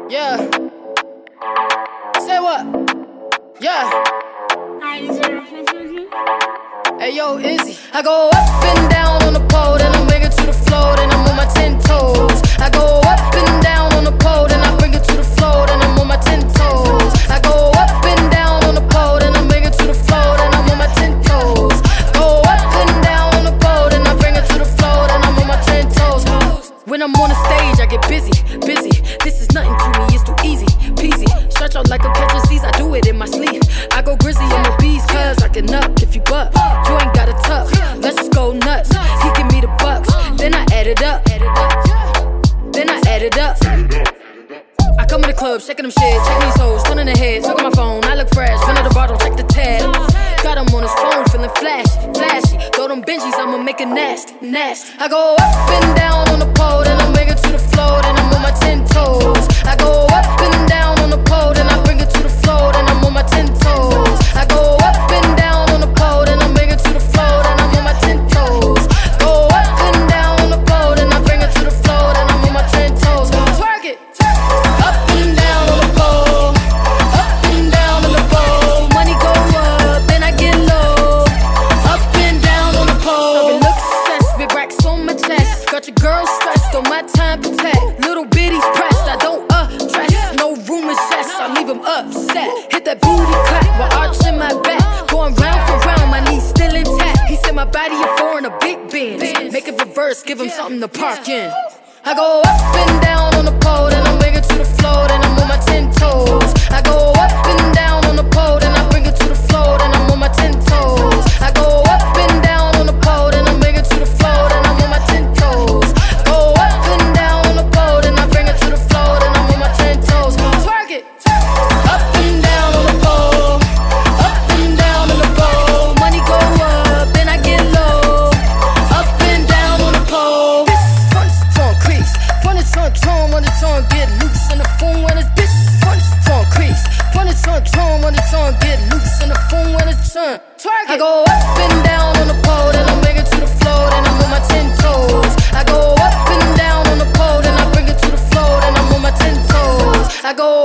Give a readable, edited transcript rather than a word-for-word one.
Yeah. Say what? Yeah. Hey yo, Izzy. I go up and down on the pole, then I bring it to the floor, then I'm on my 10 toes. I go up and down on the pole, then I bring it to the floor, then I'm on my 10 toes. I go up and down on the pole, then I bring it to the floor, then I'm on my 10 toes. Go up and down on the pole, then I bring it to the floor, then I'm on my 10 toes. When I'm on the stage, I get busy. This is nothing to me, it's too easy, peasy. Stretch out like a catch of seas, I do it in my sleep. I go grizzly on the bees, cause I can up if you buck. You ain't got a tough, let's just go nuts. He give me the bucks, then I add it up. Then I add it up. I come in the club, shaking them shit, checking these hoes, turning their heads, look at my phone, I look fresh, run to the bottle, check the tab. Got him on his phone, feeling flashy. Throw them Benjis, I'ma make it nasty. I go up and down on the pole, then I bring it to the floor, then I'm on my 10 toes. I go up and down on the pole, then I bring it to the floor, then I'm on my 10 toes. I go up and down on the pole, then I bring it to the floor, then I'm on my 10 toes. Go up and down on the pole, then I bring it to the floor, then I'm on my 10 toes. Twerk it. Up and down on the pole, up and down on the pole. Money go up, then I get low. Up and down on the pole. Look obsessed, big racks on my chest. Got your girl stressed, on my time protect. Little bitties pressed, I don't dress. No room in chest, I leave them upset. Hit that booty clap while arching my back. Going round for round, my knees still intact. He said my body a foreign, a big Benz. Make it reverse, give him something to park in. I go up and down on the pole, then I bring it to the floor, then I'm on my 10 toes. I go up and down on the pole, then I bring it to the floor, then I'm on my 10 toes. I go up and down on the pole, then I bring it to the floor, then I'm on my 10 toes. Go up and down on the pole, then I bring it to the floor, then I'm on my 10 toes. Twerk it. Up and down on the pole, up and down on the pole. Money go up, then I get low. Up and down on the pole. Fun is on tone when it's on, get loose in the phone when it's this. Fun is on crease. Fun is on tone when it's on, get loose in the phone when it's on. Twerk it. I go up and down on the pole, then I bring it to the floor, then I'm on my 10 toes. I go up and down on the pole, then I bring it to the floor, then I'm on my 10 toes. I go